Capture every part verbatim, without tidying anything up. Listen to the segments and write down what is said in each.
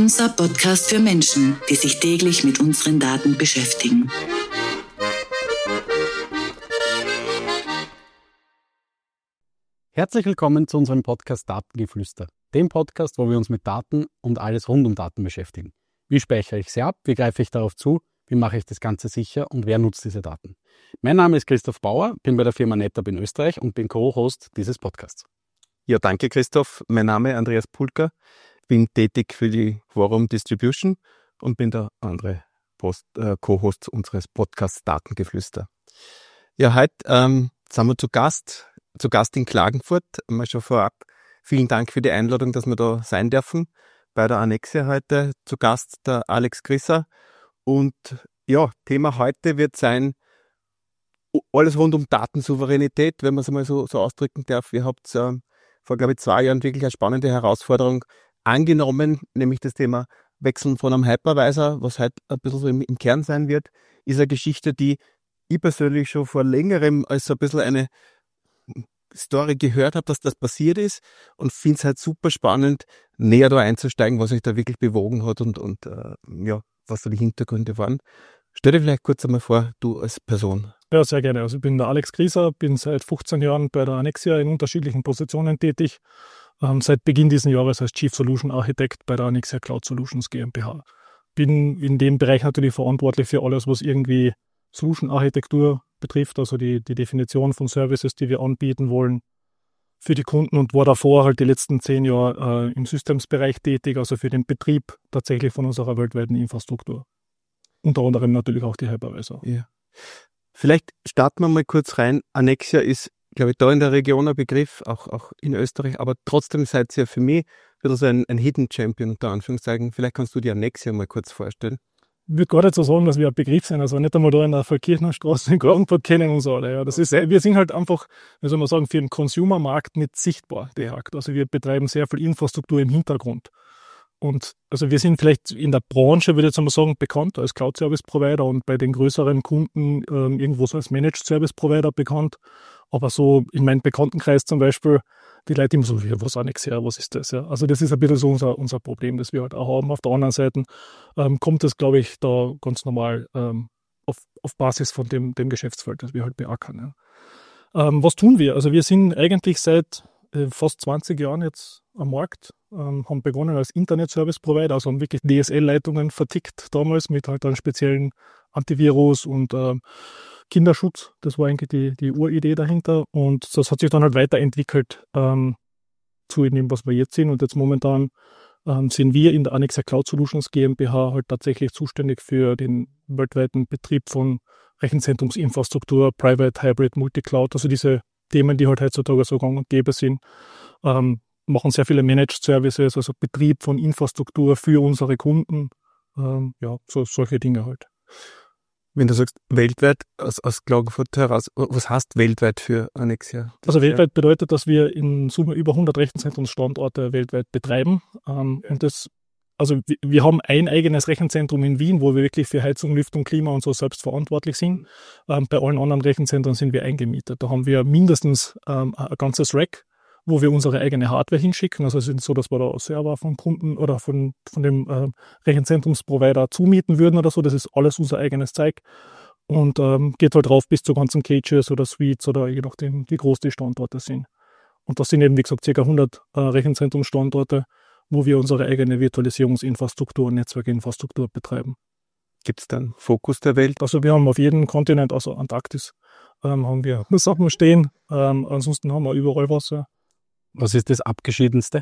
Unser Podcast für Menschen, die sich täglich mit unseren Daten beschäftigen. Herzlich willkommen zu unserem Podcast Datengeflüster, dem Podcast, wo wir uns mit Daten und alles rund um Daten beschäftigen. Wie speichere ich sie ab? Wie greife ich darauf zu? Wie mache ich das Ganze sicher? Und wer nutzt diese Daten? Mein Name ist Christoph Bauer, bin bei der Firma NetApp in Österreich und bin Co-Host dieses Podcasts. Ja, danke Christoph. Mein Name ist Andreas Pulker, bin tätig für die Quorum Distribution und bin der andere Post, äh, Co-Host unseres Podcasts Datengeflüster. Ja, heute ähm, sind wir zu Gast, zu Gast in Klagenfurt. Mal schon vorab vielen Dank für die Einladung, dass wir da sein dürfen. Bei der Annexia heute zu Gast der Alex Grisser. Und ja, Thema heute wird sein, alles rund um Datensouveränität, wenn man es mal so, so ausdrücken darf. Ihr habt ähm, vor, glaube ich, zwei Jahren wirklich eine spannende Herausforderung angenommen, nämlich das Thema Wechseln von einem Hypervisor, was heute ein bisschen so im, im Kern sein wird, ist eine Geschichte, die ich persönlich schon vor längerem als so ein bisschen eine Story gehört habe, dass das passiert ist und finde es halt super spannend, näher da einzusteigen, was euch da wirklich bewogen hat und, und äh, ja, was so die Hintergründe waren. Stell dir vielleicht kurz einmal vor, du als Person. Ja, sehr gerne. Also ich bin der Alex Grisser, bin seit fünfzehn Jahren bei der Annexia in unterschiedlichen Positionen tätig. Ähm, seit Beginn dieses Jahres als Chief Solution Architect bei der Annexia Cloud Solutions GmbH. Bin in dem Bereich natürlich verantwortlich für alles, was irgendwie Solution Architektur betrifft, also die, die Definition von Services, die wir anbieten wollen für die Kunden, und war davor halt die letzten zehn Jahre äh, im Systems-Bereich tätig, also für den Betrieb tatsächlich von unserer weltweiten Infrastruktur. Unter anderem natürlich auch die Hypervisor. Ja. Vielleicht starten wir mal kurz rein. Annexia ist, glaube ich, da in der Region ein Begriff, auch, auch in Österreich, aber trotzdem seid ihr für mich wieder so ein, ein Hidden Champion, unter Anführungszeichen. Vielleicht kannst du die Annexia mal kurz vorstellen. Ich würde gar nicht so sagen, dass wir ein Begriff sind. Also nicht einmal da in der Verkirchnerstraße in Klagenfurt kennen uns alle. Ja. Das ist, wir sind halt einfach, wie soll man sagen, für den Consumer-Markt nicht sichtbar direkt. Also wir betreiben sehr viel Infrastruktur im Hintergrund. Und also wir sind vielleicht in der Branche, würde ich jetzt einmal sagen, bekannt als Cloud-Service-Provider und bei den größeren Kunden ähm, irgendwo so als Managed-Service-Provider bekannt. Aber so in meinem Bekanntenkreis zum Beispiel, die Leute immer so, ja, was Annexia, was ist das? Ja? Also das ist ein bisschen so unser, unser Problem, das wir halt auch haben. Auf der anderen Seite ähm, kommt das, glaube ich, da ganz normal ähm, auf, auf Basis von dem, dem Geschäftsfeld, das wir halt beackern. Ja. Ähm, was tun wir? Also wir sind eigentlich seit äh, fast zwanzig Jahren jetzt am Markt, ähm, haben begonnen als Internet-Service-Provider, also haben wirklich D S L-Leitungen vertickt damals mit halt einem speziellen Antivirus und ähm, Kinderschutz. Das war eigentlich die, die Uridee dahinter, und das hat sich dann halt weiterentwickelt ähm, zu dem, was wir jetzt sind, und jetzt momentan ähm, sind wir in der Annexia Cloud Solutions GmbH halt tatsächlich zuständig für den weltweiten Betrieb von Rechenzentrumsinfrastruktur, Private, Hybrid, Multicloud, also diese Themen, die halt heutzutage so gang und gäbe sind, ähm, machen sehr viele Managed Services, also Betrieb von Infrastruktur für unsere Kunden, ähm, ja, so solche Dinge halt. Wenn du sagst weltweit, aus, aus Klagenfurt heraus, was heißt weltweit für Annexia? Also weltweit bedeutet, dass wir in Summe über hundert Rechenzentrumsstandorte weltweit betreiben. Ähm, ja. Und das, also wir, wir haben ein eigenes Rechenzentrum in Wien, wo wir wirklich für Heizung, Lüftung, Klima und so selbst verantwortlich sind. Ähm, bei allen anderen Rechenzentren sind wir eingemietet. Da haben wir mindestens ähm, ein ganzes Rack, wo wir unsere eigene Hardware hinschicken. Also es ist so, dass wir da Server von Kunden oder von, von dem äh, Rechenzentrumsprovider zumieten würden oder so. Das ist alles unser eigenes Zeug. Und ähm, geht halt drauf bis zu ganzen Cages oder Suites oder je nachdem, wie groß die Standorte sind. Und das sind eben, wie gesagt, ca. hundert äh, Rechenzentrumsstandorte, wo wir unsere eigene Virtualisierungsinfrastruktur und Netzwerkinfrastruktur betreiben. Gibt es dann Fokus der Welt? Also wir haben auf jedem Kontinent, also Antarktis, ähm, haben wir Sachen stehen. Ähm, ansonsten haben wir überall Wasser. Was ist das Abgeschiedenste?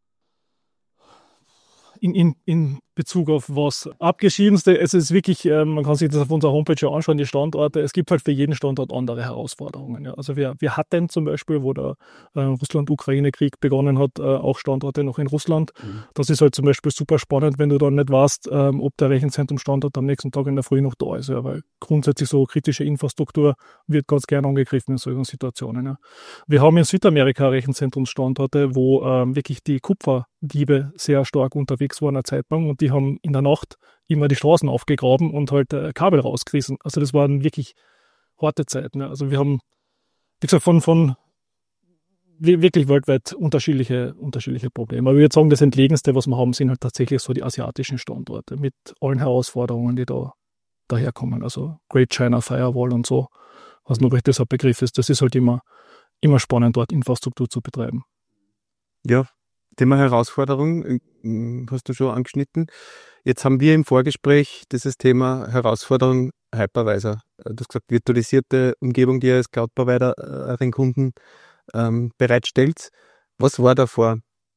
In, in, in Bezug auf was? Abgeschiedenste, es ist wirklich, äh, man kann sich das auf unserer Homepage ja anschauen, die Standorte. Es gibt halt für jeden Standort andere Herausforderungen. Ja. Also wir, wir hatten zum Beispiel, wo der äh, Russland-Ukraine-Krieg begonnen hat, äh, auch Standorte noch in Russland. Mhm. Das ist halt zum Beispiel super spannend, wenn du dann nicht weißt, ähm, ob der Rechenzentrumstandort am nächsten Tag in der Früh noch da ist. Ja, weil grundsätzlich so kritische Infrastruktur wird ganz gern angegriffen in solchen Situationen. Ja. Wir haben in Südamerika Rechenzentrumsstandorte, wo ähm, wirklich die Kupferdiebe sehr stark unterwegs waren eine Zeit lang, und die haben in der Nacht immer die Straßen aufgegraben und halt äh, Kabel rausgerissen. Also das waren wirklich harte Zeiten. Ja. Also wir haben, wie gesagt, von, von wirklich weltweit unterschiedliche, unterschiedliche Probleme. Aber ich würde sagen, das Entlegenste, was wir haben, sind halt tatsächlich so die asiatischen Standorte mit allen Herausforderungen, die da daherkommen. Also Great China Firewall und so, was nur richtig ein Begriff ist. Das ist halt immer, immer spannend, dort Infrastruktur zu betreiben. Ja, Thema Herausforderung hast du schon angeschnitten. Jetzt haben wir im Vorgespräch dieses Thema Herausforderung Hypervisor. Du hast gesagt, virtualisierte Umgebung, die ihr als Cloud-Provider euren Kunden ähm, bereitstellt. Was war da vor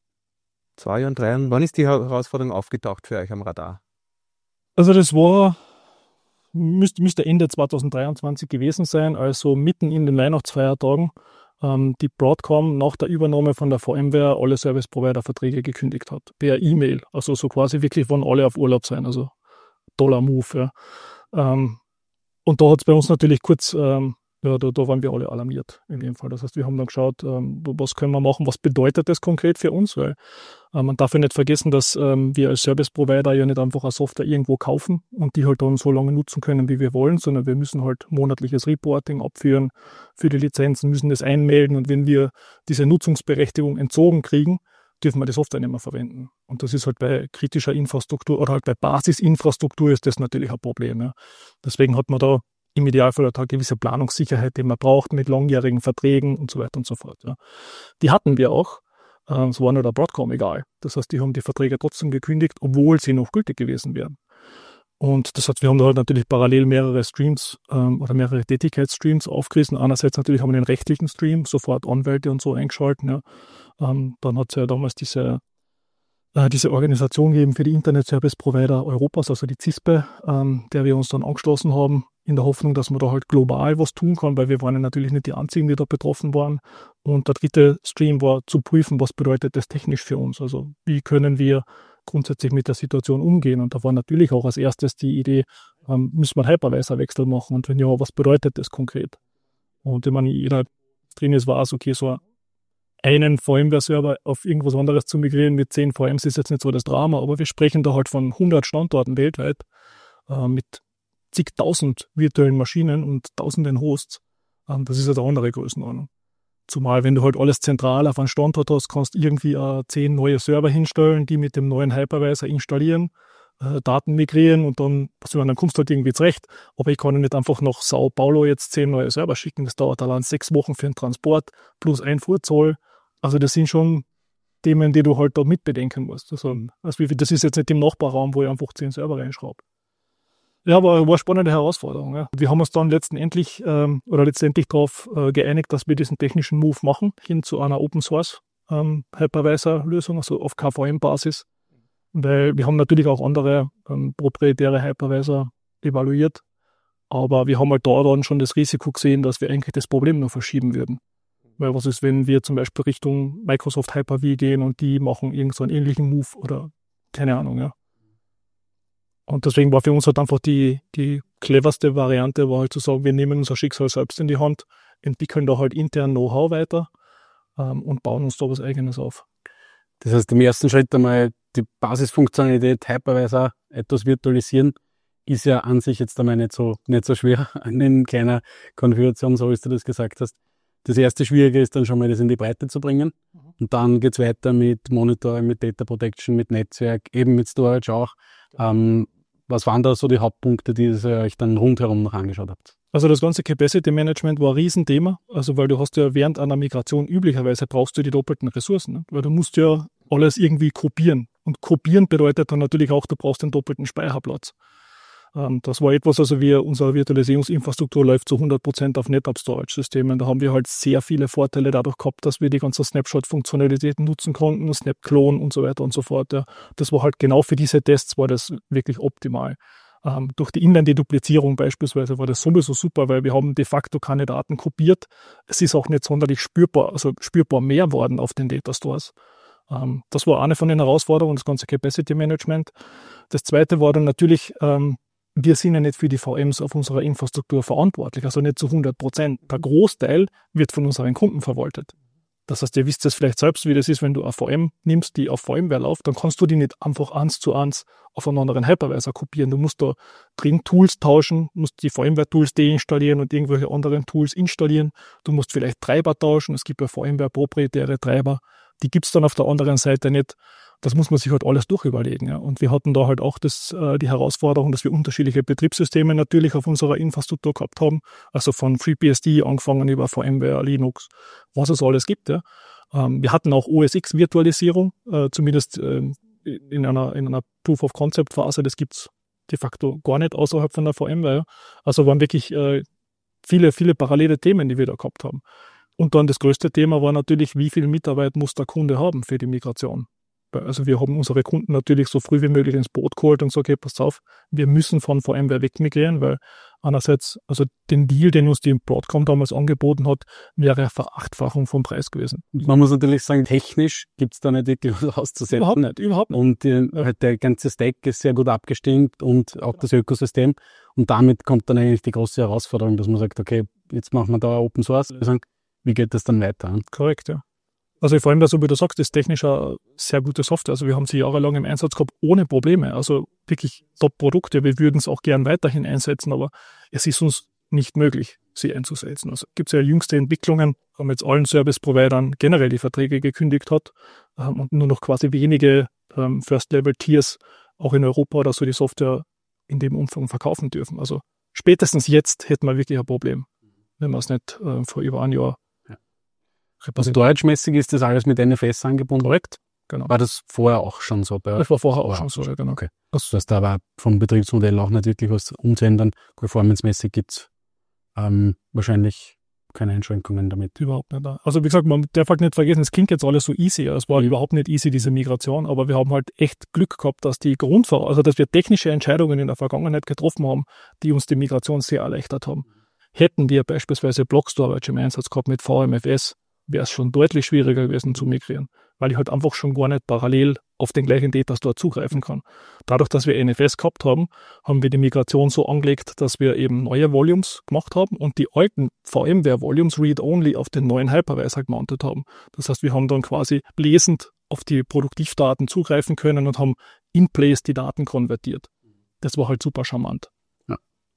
zwei Jahren, drei Jahren? Wann ist die Herausforderung aufgetaucht für euch am Radar? Also das war, müsste, müsste Ende zwanzig dreiundzwanzig gewesen sein, also mitten in den Weihnachtsfeiertagen, ähm, die Broadcom nach der Übernahme von der VMware alle Service-Provider-Verträge gekündigt hat, per E-Mail. Also so quasi wirklich, wann alle auf Urlaub sein, also toller Move. Ja. Ähm, und da hat es bei uns natürlich kurz... Ähm, Ja, da, da waren wir alle alarmiert in dem Fall. Das heißt, wir haben dann geschaut, ähm, was können wir machen, was bedeutet das konkret für uns, weil äh, man darf ja nicht vergessen, dass ähm, wir als Service-Provider ja nicht einfach eine Software irgendwo kaufen und die halt dann so lange nutzen können, wie wir wollen, sondern wir müssen halt monatliches Reporting abführen für die Lizenzen, müssen das einmelden und wenn wir diese Nutzungsberechtigung entzogen kriegen, dürfen wir die Software nicht mehr verwenden. Und das ist halt bei kritischer Infrastruktur oder halt bei Basisinfrastruktur ist das natürlich ein Problem. Ja. Deswegen hat man da im Idealfall hat eine gewisse Planungssicherheit, die man braucht mit langjährigen Verträgen und so weiter und so fort. Ja. Die hatten wir auch. Es war nur der Broadcom egal. Das heißt, die haben die Verträge trotzdem gekündigt, obwohl sie noch gültig gewesen wären. Und das heißt, wir haben da halt natürlich parallel mehrere Streams ähm, oder mehrere Tätigkeitsstreams aufgerissen. Einerseits natürlich haben wir den rechtlichen Stream, sofort Anwälte und so eingeschalten. Ja. Ähm, dann hat es ja damals diese diese Organisation gegeben für die Internet Service Provider Europas, also die C I S P E, ähm, der wir uns dann angeschlossen haben, in der Hoffnung, dass man da halt global was tun kann, weil wir waren ja natürlich nicht die Einzigen, die da betroffen waren. Und der dritte Stream war zu prüfen, was bedeutet das technisch für uns, also wie können wir grundsätzlich mit der Situation umgehen. Und da war natürlich auch als erstes die Idee, ähm, müssen wir einen Hypervisor-Wechsel machen und wenn ja, was bedeutet das konkret? Und ich meine, jeder drin ist, war es okay, so einen VMware-Server auf irgendwas anderes zu migrieren mit zehn V Ms ist jetzt nicht so das Drama, aber wir sprechen da halt von hundert Standorten weltweit äh, mit zigtausend virtuellen Maschinen und tausenden Hosts. Ähm, das ist ja eine andere Größenordnung. Zumal, wenn du halt alles zentral auf einen Standort hast, kannst du irgendwie äh, zehn neue Server hinstellen, die mit dem neuen Hypervisor installieren, äh, Daten migrieren und dann, also dann kommst du halt irgendwie zurecht. Aber ich kann nicht einfach nach Sao Paulo jetzt zehn neue Server schicken. Das dauert allein sechs Wochen für den Transport plus ein Fuhrzoll. Also das sind schon Themen, die du halt da mitbedenken musst. Also, also das ist jetzt nicht im Nachbarraum, wo ich einfach zehn Server reinschraube. Ja, aber war eine spannende Herausforderung. Ja. Wir haben uns dann letztendlich ähm, oder letztendlich darauf äh, geeinigt, dass wir diesen technischen Move machen, hin zu einer Open Source ähm, Hypervisor-Lösung, also auf K V M-Basis. Weil wir haben natürlich auch andere ähm, proprietäre Hypervisor evaluiert, aber wir haben halt da dann schon das Risiko gesehen, dass wir eigentlich das Problem nur verschieben würden. Weil was ist, wenn wir zum Beispiel Richtung Microsoft Hyper-V gehen und die machen irgend so einen ähnlichen Move oder keine Ahnung, ja. Und deswegen war für uns halt einfach die, die cleverste Variante, war halt zu sagen, wir nehmen unser Schicksal selbst in die Hand, entwickeln da halt intern Know-how weiter ähm, und bauen uns da was Eigenes auf. Das heißt, im ersten Schritt einmal die Basisfunktionalität Hypervisor etwas virtualisieren, ist ja an sich jetzt einmal nicht so, nicht so schwer in kleiner Konfiguration, so wie du das gesagt hast. Das erste Schwierige ist dann schon mal, das in die Breite zu bringen. Mhm. Und dann geht's weiter mit Monitoring, mit Data Protection, mit Netzwerk, eben mit Storage auch. Ähm, was waren da so die Hauptpunkte, die ihr euch dann rundherum noch angeschaut habt? Also das ganze Capacity Management war ein Riesenthema. Also weil du hast ja während einer Migration üblicherweise brauchst du die doppelten Ressourcen. Ne? Weil du musst ja alles irgendwie kopieren. Und kopieren bedeutet dann natürlich auch, du brauchst den doppelten Speicherplatz. Das war etwas, also wir, unsere Virtualisierungsinfrastruktur läuft zu hundert Prozent auf NetApp-Storage-Systemen. Da haben wir halt sehr viele Vorteile dadurch gehabt, dass wir die ganzen Snapshot-Funktionalitäten nutzen konnten, Snap-Clone und so weiter und so fort. Ja. Das war halt genau für diese Tests war das wirklich optimal. Ähm, durch die Inline-Deduplizierung beispielsweise war das sowieso super, weil wir haben de facto keine Daten kopiert. Es ist auch nicht sonderlich spürbar, also spürbar mehr worden auf den Datastores. Ähm, das war eine von den Herausforderungen, das ganze Capacity-Management. Das zweite war dann natürlich, ähm, wir sind ja nicht für die V Ms auf unserer Infrastruktur verantwortlich, also nicht zu hundert Prozent. Der Großteil wird von unseren Kunden verwaltet. Das heißt, ihr wisst es vielleicht selbst, wie das ist, wenn du eine V M nimmst, die auf VMware läuft, dann kannst du die nicht einfach eins zu eins auf einen anderen Hypervisor kopieren. Du musst da drin Tools tauschen, musst die VMware-Tools deinstallieren und irgendwelche anderen Tools installieren. Du musst vielleicht Treiber tauschen. Es gibt ja VMware proprietäre Treiber. Die gibt's dann auf der anderen Seite nicht. Das muss man sich halt alles durchüberlegen. Ja. Und wir hatten da halt auch das, äh, die Herausforderung, dass wir unterschiedliche Betriebssysteme natürlich auf unserer Infrastruktur gehabt haben. Also von FreeBSD angefangen über VMware, Linux, was es alles gibt. Ja. Ähm, wir hatten auch O S X-Virtualisierung, äh, zumindest äh, in einer, in einer Proof-of-Concept-Phase. Das gibt's de facto gar nicht außerhalb von der VMware. Ja. Also waren wirklich äh, viele, viele parallele Themen, die wir da gehabt haben. Und dann das größte Thema war natürlich, wie viel Mitarbeit muss der Kunde haben für die Migration? Also wir haben unsere Kunden natürlich so früh wie möglich ins Boot geholt und gesagt, okay, pass auf, wir müssen von VMware wegmigrieren, weil einerseits, also den Deal, den uns die Broadcom damals angeboten hat, wäre eine Verachtfachung vom Preis gewesen. Man muss natürlich sagen, technisch gibt's da nicht wirklich was auszusetzen. Überhaupt nicht, überhaupt nicht. Und äh, halt der ganze Stack ist sehr gut abgestimmt und auch das Ökosystem. Und damit kommt dann eigentlich die große Herausforderung, dass man sagt, okay, jetzt machen wir da Open Source Lösung. Wie geht das dann weiter? Korrekt, ja. Also vor allem, so wie du sagst, ist technisch eine sehr gute Software. Also wir haben sie jahrelang im Einsatz gehabt, ohne Probleme. Also wirklich Top-Produkte. Wir würden es auch gern weiterhin einsetzen, aber es ist uns nicht möglich, sie einzusetzen. Also gibt es ja jüngste Entwicklungen, haben jetzt allen Service-Providern generell die Verträge gekündigt hat ähm, und nur noch quasi wenige ähm, First-Level-Tiers auch in Europa oder so die Software in dem Umfang verkaufen dürfen. Also spätestens jetzt hätten wir wirklich ein Problem, wenn wir es nicht äh, vor über ein Jahr. Also deutschmäßig ist das alles mit N F S angebunden? Korrekt, genau. War das vorher auch schon so? Bei das war vorher auch wow. schon so, ja, genau. Okay. Das heißt, da war vom Betriebsmodell auch nicht wirklich was umzuändern. Performance-mäßig gibt's ähm, wahrscheinlich keine Einschränkungen damit. Überhaupt nicht. Also wie gesagt, man darf halt nicht vergessen, es klingt jetzt alles so easy. Es war mhm. überhaupt nicht easy, diese Migration, aber wir haben halt echt Glück gehabt, dass die Grundvoraussetzungen, also dass wir technische Entscheidungen in der Vergangenheit getroffen haben, die uns die Migration sehr erleichtert haben. Hätten wir beispielsweise Block Storage im Einsatz gehabt mit V M F S, wäre es schon deutlich schwieriger gewesen zu migrieren, weil ich halt einfach schon gar nicht parallel auf den gleichen Datastore zugreifen kann. Dadurch, dass wir N F S gehabt haben, haben wir die Migration so angelegt, dass wir eben neue Volumes gemacht haben und die alten VMware Volumes Read-Only auf den neuen Hypervisor gemountet haben. Das heißt, wir haben dann quasi lesend auf die Produktivdaten zugreifen können und haben in place die Daten konvertiert. Das war halt super charmant. Ja.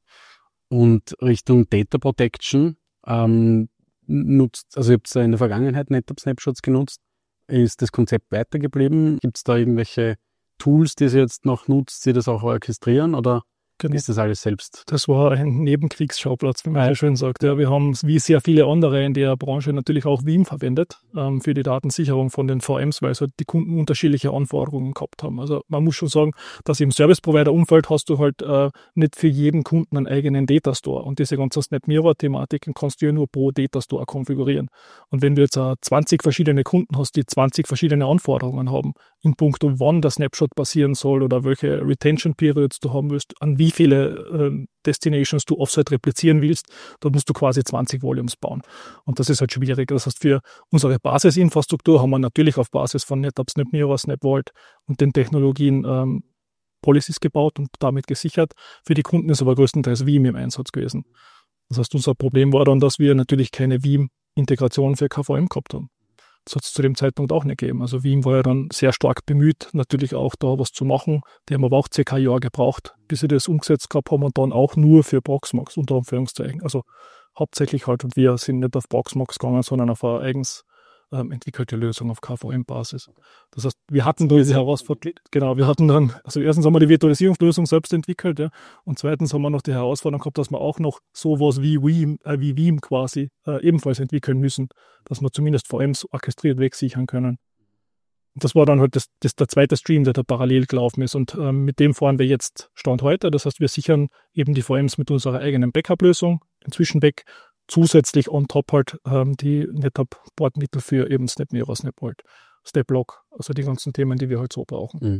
Und Richtung Data Protection, ähm, nutzt, also ihr habt in der Vergangenheit NetApp Snapshots genutzt. Ist das Konzept weitergeblieben? Gibt es da irgendwelche Tools, die ihr jetzt noch nutzt, die das auch orchestrieren oder genau. ist das alles selbst? Das war ein Nebenkriegsschauplatz, wie man ja schön sagt. Ja, wir haben, wie sehr viele andere in der Branche, natürlich auch Veeam verwendet ähm, für die Datensicherung von den V Ms, weil so die Kunden unterschiedliche Anforderungen gehabt haben. Also man muss schon sagen, dass im Service-Provider-Umfeld hast du halt äh, nicht für jeden Kunden einen eigenen Datastore. Und diese ganzen SnapMirror-Thematiken kannst du ja nur pro Datastore konfigurieren. Und wenn du jetzt äh, zwanzig verschiedene Kunden hast, die zwanzig verschiedene Anforderungen haben, in puncto wann der Snapshot passieren soll oder welche Retention-Periods du haben willst, an wie viele äh, Destinations du Offsite replizieren willst, da musst du quasi zwanzig Volumes bauen. Und das ist halt schwierig. Das heißt, für unsere Basisinfrastruktur haben wir natürlich auf Basis von NetApp, SnapMirror, SnapVault und den Technologien ähm, Policies gebaut und damit gesichert. Für die Kunden ist aber größtenteils Veeam im Einsatz gewesen. Das heißt, unser Problem war dann, dass wir natürlich keine Veeam-Integration für K V M gehabt haben. Das hat es zu dem Zeitpunkt auch nicht gegeben. Also Veeam war ja dann sehr stark bemüht, natürlich auch da was zu machen. Die haben aber auch circa ein Jahr gebraucht, bis sie das umgesetzt gehabt haben und dann auch nur für Proxmox, unter Anführungszeichen. Also hauptsächlich halt, und wir sind nicht auf Proxmox gegangen, sondern auf eine eigens ähm, entwickelte Lösung auf K V M-Basis. Das heißt, wir hatten da diese Herausforderung, genau, wir hatten dann, also erstens haben wir die Virtualisierungslösung selbst entwickelt, ja, und zweitens haben wir noch die Herausforderung gehabt, dass wir auch noch sowas wie Veeam, äh, wie Veeam quasi äh, ebenfalls entwickeln müssen, dass wir zumindest V Ms orchestriert wegsichern können. Und das war dann halt das, das der zweite Stream, der da parallel gelaufen ist, und ähm, mit dem fahren wir jetzt Stand heute. Das heißt, wir sichern eben die V Ms mit unserer eigenen Backup-Lösung, inzwischen weg, zusätzlich on top halt ähm, die NetApp-Bordmittel für eben SnapMirror, SnapVault, SnapLock, also die ganzen Themen, die wir halt so brauchen. Mhm.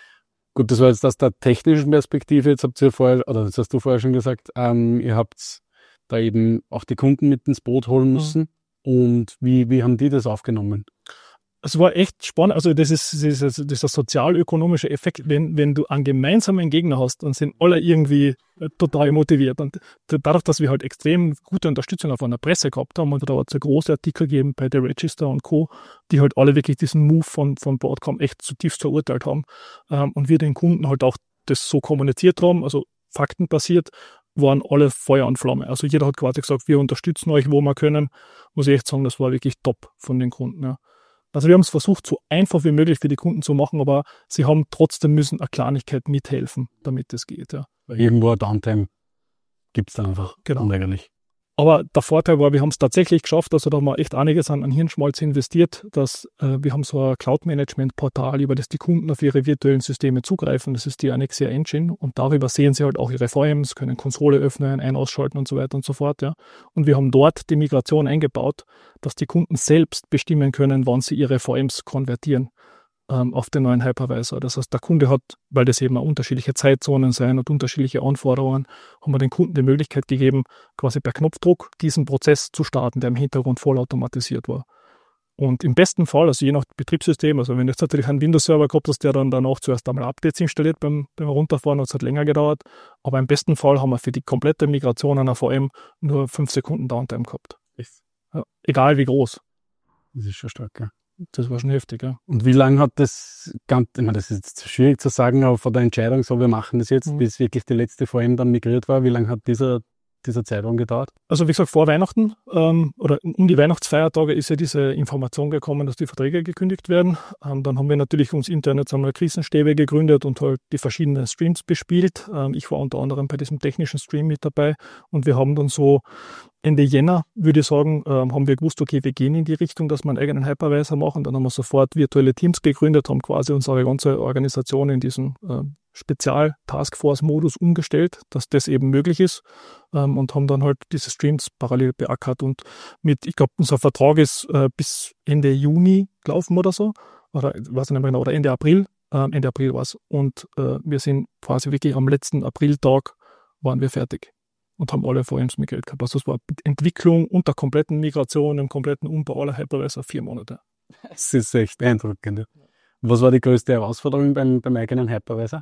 Gut, das war jetzt aus der technischen Perspektive. Jetzt habt ihr vorher, oder das hast du vorher schon gesagt, ähm, ihr habt da eben auch die Kunden mit ins Boot holen müssen. Mhm. Und wie, wie haben die das aufgenommen? Es war echt spannend. Also das ist, das ist, das ist ein sozialökonomischer Effekt. Wenn, wenn du einen gemeinsamen Gegner hast, dann sind alle irgendwie total motiviert. Und dadurch, dass wir halt extrem gute Unterstützung von der Presse gehabt haben, und da hat es ja große Artikel gegeben bei The Register und Co., die halt alle wirklich diesen Move von, von Broadcom echt zutiefst verurteilt haben. Und wir den Kunden halt auch das so kommuniziert haben, also faktenbasiert, waren alle Feuer und Flamme. Also jeder hat quasi gesagt, wir unterstützen euch, wo wir können. Muss ich echt sagen, das war wirklich top von den Kunden, ja. Also wir haben es versucht, so einfach wie möglich für die Kunden zu machen, aber sie haben trotzdem müssen eine Kleinigkeit mithelfen, damit es geht. Ja. Weil irgendwo ein Downtime gibt es dann einfach genau. unweigerlich. Aber der Vorteil war, wir haben es tatsächlich geschafft, also da haben wir echt einiges an, an Hirnschmalz investiert, dass äh, wir haben so ein Cloud-Management-Portal, über das die Kunden auf ihre virtuellen Systeme zugreifen. Das ist die Anexia Engine und darüber sehen sie halt auch ihre V Ms, können Konsole öffnen, ein-, ausschalten und so weiter und so fort. Ja. Und wir haben dort die Migration eingebaut, dass die Kunden selbst bestimmen können, wann sie ihre V Ms konvertieren ähm, auf den neuen Hypervisor. Das heißt, der Kunde hat, weil das eben auch unterschiedliche Zeitzonen sein und unterschiedliche Anforderungen, haben wir den Kunden die Möglichkeit gegeben, quasi per Knopfdruck diesen Prozess zu starten, der im Hintergrund vollautomatisiert war. Und im besten Fall, also je nach Betriebssystem, also wenn du jetzt natürlich einen Windows-Server gehabt hast, der dann danach zuerst einmal Updates installiert beim, beim Runterfahren, hat es halt länger gedauert. Aber im besten Fall haben wir für die komplette Migration einer V M nur fünf Sekunden Downtime gehabt. Ja, egal wie groß. Das ist schon stark, ja. Das war schon heftig, ja. Und wie lange hat das, ganz, ich meine, das ist jetzt schwierig zu sagen, aber von der Entscheidung, so wir machen das jetzt, mhm. bis wirklich die letzte V M dann migriert war, wie lange hat dieser, dieser Zeitraum gedauert? Also wie gesagt, vor Weihnachten ähm, oder um die Weihnachtsfeiertage ist ja diese Information gekommen, dass die Verträge gekündigt werden. Ähm, dann haben wir natürlich uns intern jetzt einmal Krisenstäbe gegründet und halt die verschiedenen Streams bespielt. Ähm, ich war unter anderem bei diesem technischen Stream mit dabei und wir haben dann so Ende Jänner, würde ich sagen, ähm, haben wir gewusst, okay, wir gehen in die Richtung, dass wir einen eigenen Hypervisor machen. Dann haben wir sofort virtuelle Teams gegründet, haben quasi unsere ganze Organisation in diesen äh, Spezial-Taskforce-Modus umgestellt, dass das eben möglich ist ähm, und haben dann halt diese Streams parallel beackert und mit, ich glaube, unser Vertrag ist äh, bis Ende Juni gelaufen oder so, oder weiß ich nicht mehr genau, oder Ende April, äh, Ende April war es und äh, wir sind quasi wirklich am letzten Apriltag waren wir fertig und haben alle V Ms migriert gehabt. Also das war Entwicklung und der kompletten Migration, im kompletten Umbau aller Hypervisor vier Monate. Das ist echt beeindruckend. Ja. Was war die größte Herausforderung beim, beim eigenen Hypervisor?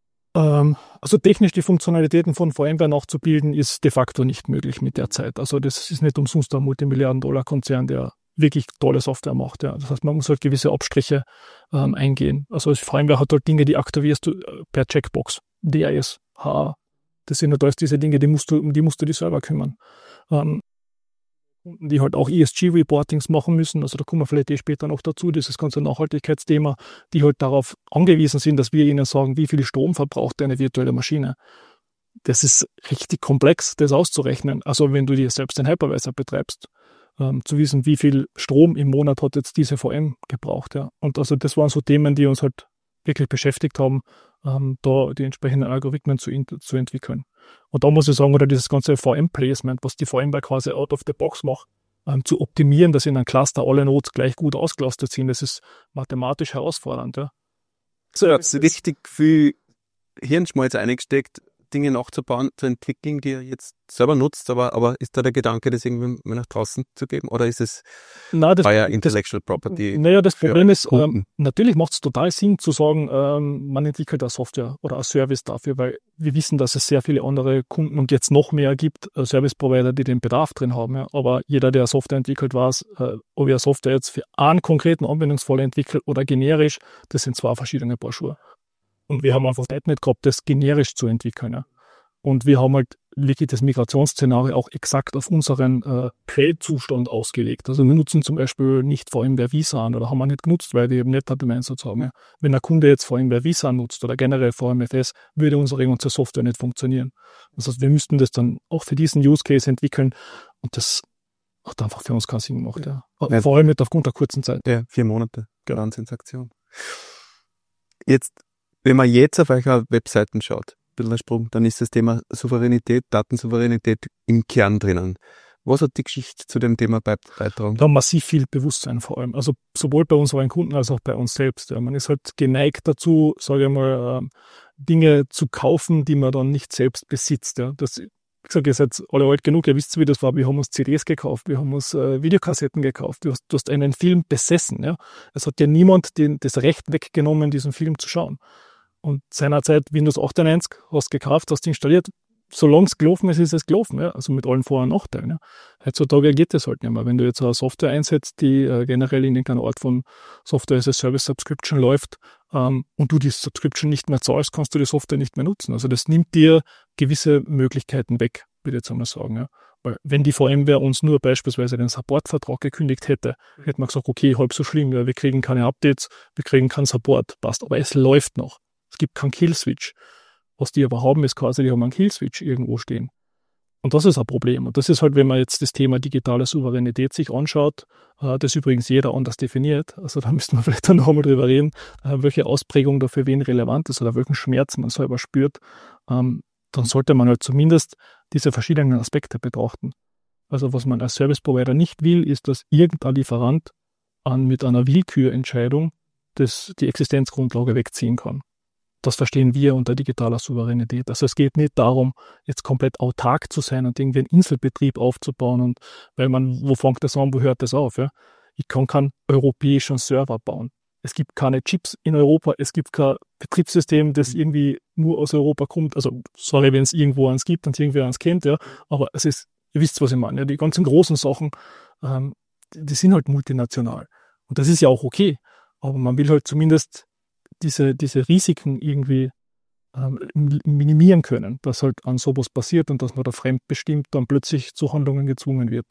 Ähm, also technisch die Funktionalitäten von VMware nachzubilden, ist de facto nicht möglich mit der Zeit. Also das ist nicht umsonst ein Multimilliarden-Dollar-Konzern, der wirklich tolle Software macht. Ja. Das heißt, man muss halt gewisse Abstriche ähm, eingehen. Also VMware hat halt Dinge, die aktivierst du äh, per Checkbox. D R S, H A. Das sind halt alles diese Dinge, die musst du, um die musst du dich selber kümmern. Ähm, die halt auch E S G-Reportings machen müssen, also da kommen wir vielleicht eh später noch dazu, dieses ganze Nachhaltigkeitsthema, die halt darauf angewiesen sind, dass wir ihnen sagen, wie viel Strom verbraucht eine virtuelle Maschine. Das ist richtig komplex, das auszurechnen. Also wenn du dir selbst den Hypervisor betreibst, ähm, zu wissen, wie viel Strom im Monat hat jetzt diese V M gebraucht. Ja. Und also das waren so Themen, die uns halt wirklich beschäftigt haben, ähm, da die entsprechenden Algorithmen zu, zu entwickeln. Und da muss ich sagen, oder dieses ganze V M-Placement, was die VMware quasi out of the box macht, ähm, zu optimieren, dass in einem Cluster alle Nodes gleich gut ausgelastet sind, das ist mathematisch herausfordernd. Ja. So, ihr habt richtig viel Hirnschmalz eingesteckt, Dinge nachzubauen, zu entwickeln, die ihr jetzt selber nutzt, aber, aber ist da der Gedanke, das irgendwie mal nach draußen zu geben, oder ist es Na, das, euer Intellectual Property? Naja, das Problem ist, ähm, natürlich macht es total Sinn zu sagen, ähm, man entwickelt eine Software oder ein Service dafür, weil wir wissen, dass es sehr viele andere Kunden und jetzt noch mehr gibt, äh, Service-Provider, die den Bedarf drin haben. Ja. Aber jeder, der Software entwickelt, weiß, äh, ob er Software jetzt für einen konkreten Anwendungsfall entwickelt oder generisch, das sind zwei verschiedene Paar Schuhe. Und wir haben einfach Zeit nicht gehabt, das generisch zu entwickeln. Ja. Und wir haben halt wirklich das Migrationsszenario auch exakt auf unseren äh, Quellzustand ausgelegt. Also wir nutzen zum Beispiel nicht VMware vSAN oder haben wir nicht genutzt, weil die eben NetApp im Einsatz haben. Ja. Wenn ein Kunde jetzt VMware vSAN nutzt oder generell V M F S, würde unsere ganze Software nicht funktionieren. Das heißt, wir müssten das dann auch für diesen Use Case entwickeln und das hat einfach für uns keinen Sinn gemacht. Ja. Ja. Vor allem nicht aufgrund der kurzen Zeit. Ja, vier Monate. Wahnsinnsaktion. Jetzt, wenn man jetzt auf eure Webseiten schaut, ein bisschen ein Sprung, dann ist das Thema Souveränität, Datensouveränität im Kern drinnen. Was hat die Geschichte zu dem Thema beigetragen? Da haben massiv viel Bewusstsein vor allem. Also sowohl bei unseren Kunden als auch bei uns selbst. Ja. Man ist halt geneigt dazu, sage ich mal, Dinge zu kaufen, die man dann nicht selbst besitzt. Ja. Das wie gesagt, ihr seid alle alt genug, ihr wisst, wie das war. Wir haben uns C Ds gekauft, wir haben uns äh, Videokassetten gekauft. Du hast, du hast einen Film besessen. Ja? Es hat dir niemand den, das Recht weggenommen, diesen Film zu schauen. Und seinerzeit Windows achtundneunzig hast gekauft, hast installiert. Solange es gelaufen ist, ist es gelaufen. Ja? Also mit allen Vor- und Nachteilen. Ja? Heutzutage geht das halt nicht mehr. Wenn du jetzt eine Software einsetzt, die äh, generell in irgendeiner Art von Software as a Service Subscription läuft ähm, und du die Subscription nicht mehr zahlst, kannst du die Software nicht mehr nutzen. Also das nimmt dir gewisse Möglichkeiten weg, würde ich jetzt einmal sagen. Ja? Weil wenn die VMware uns nur beispielsweise den Supportvertrag gekündigt hätte, hätte man gesagt, okay, halb so schlimm, ja, wir kriegen keine Updates, wir kriegen keinen Support, passt. Aber es läuft noch. Es gibt keinen Killswitch. Was die aber haben, ist quasi, die haben einen Killswitch irgendwo stehen. Und das ist ein Problem. Und das ist halt, wenn man jetzt das Thema digitale Souveränität sich anschaut, äh, das übrigens jeder anders definiert. Also da müssten wir vielleicht dann noch einmal drüber reden, äh, welche Ausprägung da für wen relevant ist oder welchen Schmerz man selber spürt. Ähm, dann sollte man halt zumindest diese verschiedenen Aspekte betrachten. Also was man als Service Provider nicht will, ist, dass irgendein Lieferant an mit einer Willkürentscheidung das, die Existenzgrundlage wegziehen kann. Das verstehen wir unter digitaler Souveränität. Also es geht nicht darum, jetzt komplett autark zu sein und irgendwie einen Inselbetrieb aufzubauen. Und weil man, wo fängt das an, wo hört das auf? Ja? Ich kann keinen europäischen Server bauen. Es gibt keine Chips in Europa, es gibt kein Betriebssystem, das irgendwie nur aus Europa kommt. Also sorry, wenn es irgendwo eins gibt und irgendwer eins kennt, ja. Aber es ist, ihr wisst, was ich meine. Ja? Die ganzen großen Sachen, ähm, die sind halt multinational. Und das ist ja auch okay. Aber man will halt zumindest diese, diese Risiken irgendwie ähm, minimieren können, dass halt an sowas passiert und dass man da fremdbestimmt dann plötzlich zu Handlungen gezwungen wird.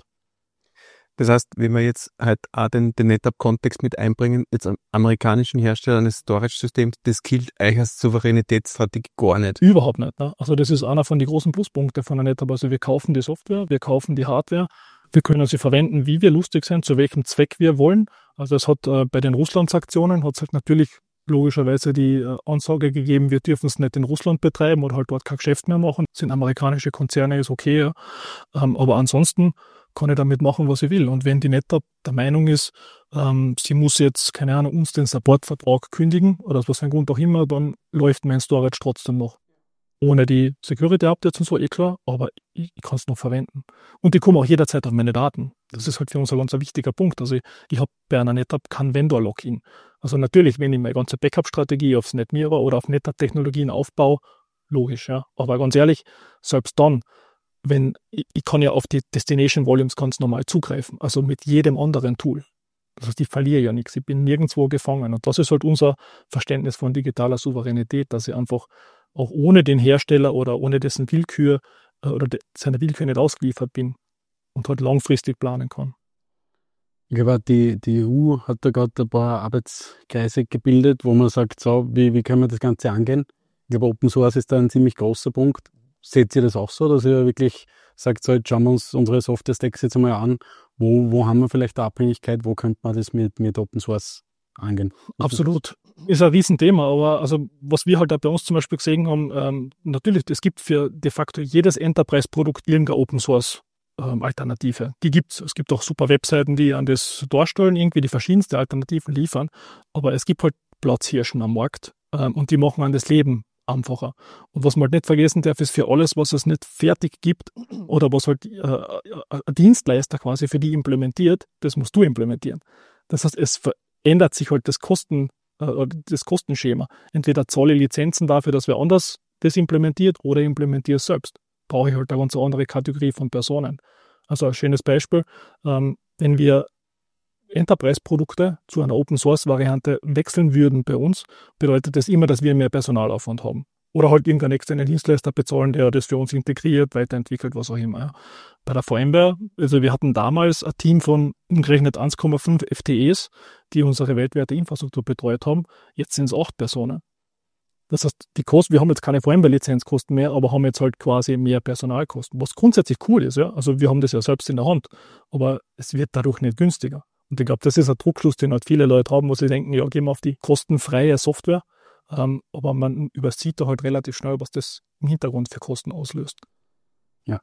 Das heißt, wenn wir jetzt halt auch den, den NetApp-Kontext mit einbringen, jetzt am amerikanischen Hersteller eines Storage-Systems, das gilt euch als Souveränitätsstrategie gar nicht. Überhaupt nicht. Ne? Also das ist einer von den großen Pluspunkten von der NetApp. Also wir kaufen die Software, wir kaufen die Hardware, wir können sie verwenden, wie wir lustig sind, zu welchem Zweck wir wollen. Also es hat äh, bei den Russland-Sanktionen hat es halt natürlich logischerweise die äh, Ansage gegeben, wir dürfen es nicht in Russland betreiben oder halt dort kein Geschäft mehr machen. Das sind amerikanische Konzerne, ist okay. Ja. Ähm, aber ansonsten kann ich damit machen, was ich will. Und wenn die NetApp der Meinung ist, ähm, sie muss jetzt, keine Ahnung, uns den Supportvertrag kündigen oder aus was für ein Grund auch immer, dann läuft mein Storage trotzdem noch. Ohne die Security-Updates und so, eh klar, aber ich, ich kann es noch verwenden. Und die kommen auch jederzeit auf meine Daten. Das ist halt für uns ein ganz wichtiger Punkt. Also ich, ich habe bei einer NetApp kein Vendor-Login. Also natürlich, wenn ich meine ganze Backup-Strategie aufs NetMirror oder auf NetApp-Technologien aufbaue, logisch, ja. Aber ganz ehrlich, selbst dann, wenn ich, ich kann ja auf die Destination Volumes ganz normal zugreifen, also mit jedem anderen Tool. Das heißt, ich verliere ja nichts, ich bin nirgendwo gefangen. Und das ist halt unser Verständnis von digitaler Souveränität, dass ich einfach auch ohne den Hersteller oder ohne dessen Willkür äh, oder de, seiner Willkür nicht ausgeliefert bin und halt langfristig planen kann. Ich glaube, die, die E U hat da gerade ein paar Arbeitskreise gebildet, wo man sagt, so, wie, wie können wir das Ganze angehen? Ich glaube, Open Source ist da ein ziemlich großer Punkt. Seht ihr das auch so, dass ihr wirklich sagt, so, jetzt schauen wir uns unsere Software-Stacks jetzt einmal an, wo, wo haben wir vielleicht eine Abhängigkeit, wo könnte man das mit, mit Open Source angehen? Absolut. Ist ein Riesenthema, aber also was wir halt auch bei uns zum Beispiel gesehen haben, ähm, natürlich, es gibt für de facto jedes Enterprise-Produkt irgendeine Open Source ähm, Alternative. Die gibt's. Es gibt auch super Webseiten, die an das darstellen, irgendwie die verschiedensten Alternativen liefern, aber es gibt halt Platzhirschen am Markt ähm, und die machen an das Leben einfacher. Und was man halt nicht vergessen darf, ist für alles, was es nicht fertig gibt oder was halt äh, ein Dienstleister quasi für die implementiert, das musst du implementieren. Das heißt, es verändert sich halt das Kosten das Kostenschema. Entweder zahle ich Lizenzen dafür, dass wer anders das implementiert oder implementiere es selbst. Brauche ich halt eine ganz andere Kategorie von Personen. Also ein schönes Beispiel, ähm, wenn wir Enterprise-Produkte zu einer Open-Source-Variante wechseln würden bei uns, bedeutet das immer, dass wir mehr Personalaufwand haben. Oder halt irgendeinen externen Dienstleister bezahlen, der das für uns integriert, weiterentwickelt, was auch immer. Ja. Bei der VMware, also wir hatten damals ein Team von umgerechnet eins Komma fünf F T Es, die unsere weltweite Infrastruktur betreut haben. Jetzt sind es acht Personen. Das heißt, die Kosten, wir haben jetzt keine VMware-Lizenzkosten mehr, aber haben jetzt halt quasi mehr Personalkosten, was grundsätzlich cool ist. Ja. Also wir haben das ja selbst in der Hand, aber es wird dadurch nicht günstiger. Und ich glaube, das ist ein Druckschluss, den halt viele Leute haben, wo sie denken, ja, gehen wir auf die kostenfreie Software. Ähm, aber man übersieht da halt relativ schnell, was das im Hintergrund für Kosten auslöst. Ja.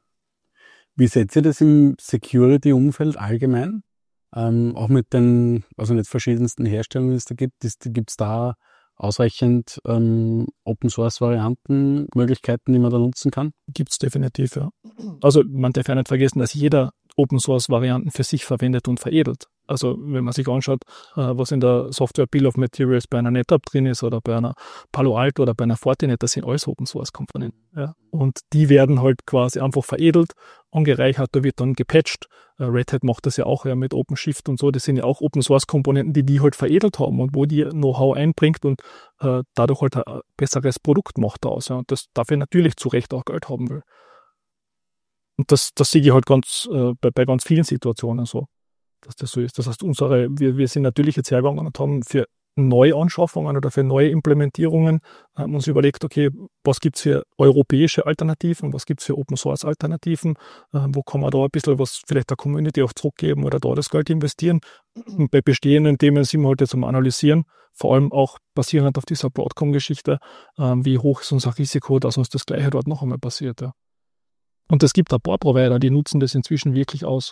Wie seht ihr das im Security-Umfeld allgemein? Ähm, auch mit den, also nicht verschiedensten Herstellern, die es da gibt, gibt es da ausreichend ähm, Open-Source-Varianten, Möglichkeiten, die man da nutzen kann? Gibt's definitiv, ja. Also man darf ja nicht vergessen, dass jeder Open-Source-Varianten für sich verwendet und veredelt. Also wenn man sich anschaut, was in der Software Bill of Materials bei einer NetApp drin ist oder bei einer Palo Alto oder bei einer Fortinet, das sind alles Open-Source-Komponenten. Ja. Und die werden halt quasi einfach veredelt, angereichert, da wird dann gepatcht. Red Hat macht das ja auch ja, mit OpenShift und so. Das sind ja auch Open-Source-Komponenten, die die halt veredelt haben und wo die Know-how einbringt und äh, dadurch halt ein besseres Produkt macht daraus. Ja. Und das dafür natürlich zu Recht auch Geld haben will. Und das, das sehe ich halt ganz äh, bei, bei ganz vielen Situationen so, dass das so ist. Das heißt, unsere, wir, wir sind natürlich jetzt hergegangen und haben für Neuanschaffungen oder für neue Implementierungen haben uns überlegt, okay, was gibt's für europäische Alternativen, was gibt's für Open-Source-Alternativen, äh, wo kann man da ein bisschen was vielleicht der Community auch zurückgeben oder da das Geld investieren. Und bei bestehenden Themen sind wir halt jetzt am Analysieren, vor allem auch basierend auf dieser Broadcom-Geschichte, äh, wie hoch ist unser Risiko, dass uns das Gleiche dort noch einmal passiert. Ja. Und es gibt ein paar Provider, die nutzen das inzwischen wirklich aus.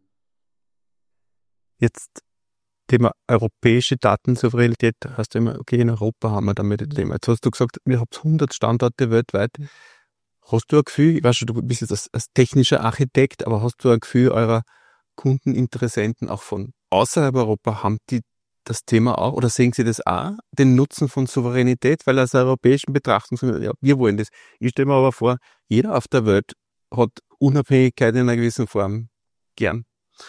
Jetzt Thema europäische Datensouveränität, hast du immer, okay, in Europa haben wir damit das Thema. Jetzt hast du gesagt, wir haben hundert Standorte weltweit. Hast du ein Gefühl, ich weiß schon, du bist jetzt als, als technischer Architekt, aber hast du ein Gefühl, eurer Kundeninteressenten auch von außerhalb Europa, haben die das Thema auch, oder sehen sie das auch, den Nutzen von Souveränität, weil aus der europäischen Betrachtung, ja, wir wollen das. Ich stelle mir aber vor, jeder auf der Welt hat Unabhängigkeit in einer gewissen Form gern.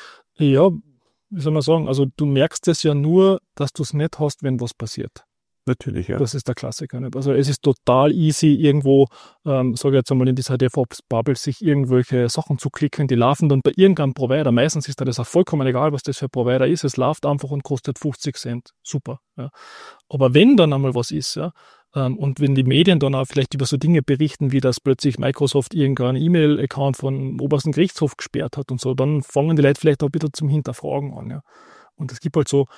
Ja, wie soll man sagen, also du merkst es ja nur, dass du es nicht hast, wenn was passiert. Natürlich, ja. Das ist der Klassiker. Nicht? Also es ist total easy, irgendwo, ähm, sage ich jetzt einmal in dieser DevOps-Bubble, sich irgendwelche Sachen zu klicken, die laufen dann bei irgendeinem Provider. Meistens ist das auch vollkommen egal, was das für ein Provider ist. Es läuft einfach und kostet fünfzig Cent. Super. Ja. Aber wenn dann einmal was ist, ja, ähm, und wenn die Medien dann auch vielleicht über so Dinge berichten, wie dass plötzlich Microsoft irgendeinen E-Mail-Account von obersten Gerichtshof gesperrt hat und so, dann fangen die Leute vielleicht auch wieder zum Hinterfragen an. Ja. Und es gibt halt so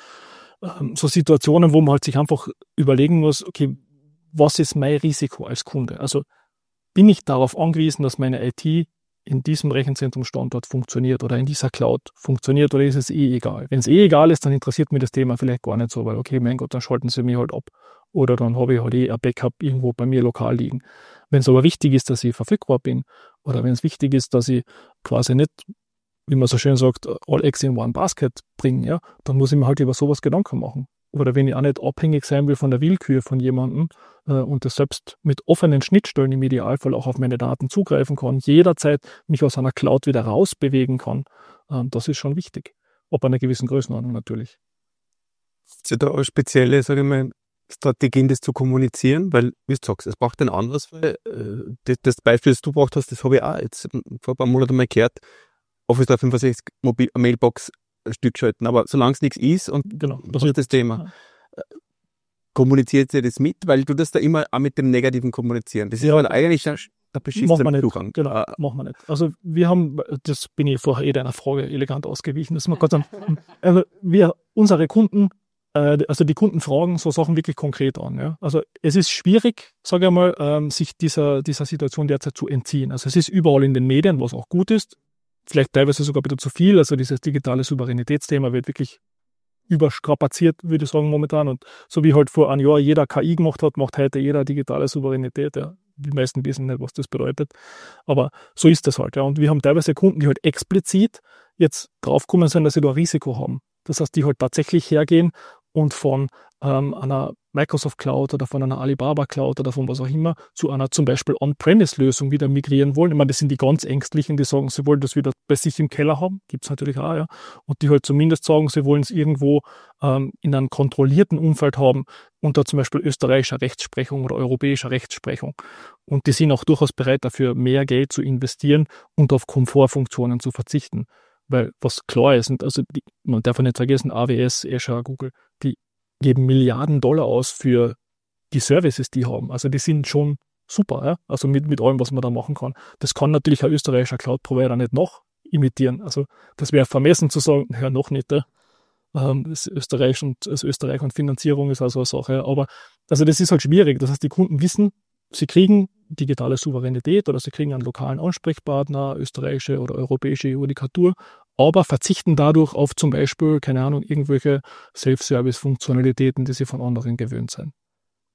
so Situationen, wo man halt sich einfach überlegen muss, okay, was ist mein Risiko als Kunde? Also bin ich darauf angewiesen, dass meine I T in diesem Rechenzentrumstandort funktioniert oder in dieser Cloud funktioniert, oder ist es eh egal? Wenn es eh egal ist, dann interessiert mich das Thema vielleicht gar nicht so, weil okay, mein Gott, dann schalten sie mich halt ab. Oder dann habe ich halt eh ein Backup irgendwo bei mir lokal liegen. Wenn es aber wichtig ist, dass ich verfügbar bin, oder wenn es wichtig ist, dass ich quasi nicht, wie man so schön sagt, all eggs in one basket bringen, ja, dann muss ich mir halt über sowas Gedanken machen. Oder wenn ich auch nicht abhängig sein will von der Willkür von jemandem äh, und das selbst mit offenen Schnittstellen im Idealfall auch auf meine Daten zugreifen kann, jederzeit mich aus einer Cloud wieder rausbewegen kann, äh, das ist schon wichtig. Ab einer gewissen Größenordnung natürlich. Ist ja da eine spezielle, sage ich mal, Strategien, das zu kommunizieren, weil, wie du sagst, es braucht einen Anlassfall. Äh, das, das Beispiel, das du gebracht hast, das habe ich auch jetzt vor ein paar Monaten mal gehört. Office dreihundertfünfundsechzig Mobil, Mailbox ein Stück schalten, aber solange es nichts ist und genau, das ist das Thema. Ja. Kommuniziert ihr das mit, weil du das da immer auch mit dem Negativen kommunizieren. Das ist ja eigentlich ein, ein beschissener Zugang. Genau, ah. machen wir nicht. Also wir haben, das bin ich vorher eh deiner Frage elegant ausgewichen, das ist mal Gott sei Dank. Also wir, unsere Kunden, äh, also die Kunden fragen so Sachen wirklich konkret an. Ja? Also es ist schwierig, sage ich mal, ähm, sich dieser, dieser Situation derzeit zu entziehen. Also es ist überall in den Medien, was auch gut ist. Vielleicht teilweise sogar wieder zu viel. Also dieses digitale Souveränitätsthema wird wirklich überstrapaziert, würde ich sagen, momentan. Und so wie halt vor einem Jahr jeder K I gemacht hat, macht heute jeder digitale Souveränität. Ja. Die meisten wissen nicht, was das bedeutet. Aber so ist das halt. Ja. Und wir haben teilweise Kunden, die halt explizit jetzt draufgekommen sind, dass sie da ein Risiko haben. Das heißt, die halt tatsächlich hergehen und von ähm, einer Microsoft Cloud oder von einer Alibaba Cloud oder von was auch immer zu einer zum Beispiel On-Premise-Lösung wieder migrieren wollen. Ich meine, das sind die ganz Ängstlichen, die sagen, sie wollen das wieder bei sich im Keller haben. Gibt es natürlich auch, ja. Und die halt zumindest sagen, sie wollen es irgendwo ähm, in einem kontrollierten Umfeld haben, unter zum Beispiel österreichischer Rechtsprechung oder europäischer Rechtsprechung. Und die sind auch durchaus bereit dafür, mehr Geld zu investieren und auf Komfortfunktionen zu verzichten. Weil was klar ist, und also die, man darf nicht vergessen, A W S, Azure, Google, die geben Milliarden Dollar aus für die Services, die haben. Also die sind schon super, ja? Also mit, mit allem, was man da machen kann. Das kann natürlich ein österreichischer Cloud-Provider nicht noch imitieren. Also das wäre vermessen zu sagen, ja, noch nicht. Ja? Ähm, das Österreich und das Österreich und Finanzierung ist also eine Sache. Ja? Aber also das ist halt schwierig. Das heißt, die Kunden wissen, sie kriegen digitale Souveränität oder sie kriegen einen lokalen Ansprechpartner, österreichische oder europäische Judikatur, aber verzichten dadurch auf zum Beispiel, keine Ahnung, irgendwelche Self-Service-Funktionalitäten, die sie von anderen gewöhnt sind.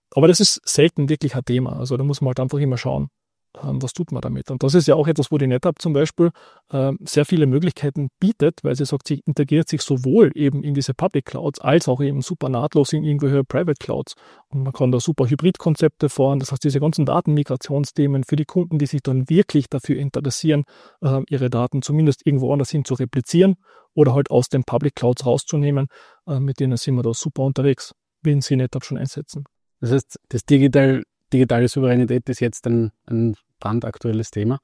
aber das ist selten wirklich ein Thema. Also da muss man halt einfach immer schauen, ähm, was tut man damit. Und das ist ja auch etwas, wo die NetApp zum Beispiel ähm, sehr viele Möglichkeiten bietet, weil sie sagt, sie integriert sich sowohl eben in diese Public Clouds als auch eben super nahtlos in irgendwelche Private Clouds. Und man kann da super Hybrid-Konzepte fahren. Das heißt, diese ganzen Datenmigrationsthemen für die Kunden, die sich dann wirklich dafür interessieren, äh, ihre Daten zumindest irgendwo anders hin zu replizieren oder halt aus den Public Clouds rauszunehmen, äh, mit denen sind wir da super unterwegs, wenn sie NetApp schon einsetzen. Das heißt, das Digital, digitale Souveränität ist jetzt ein, ein brandaktuelles Thema.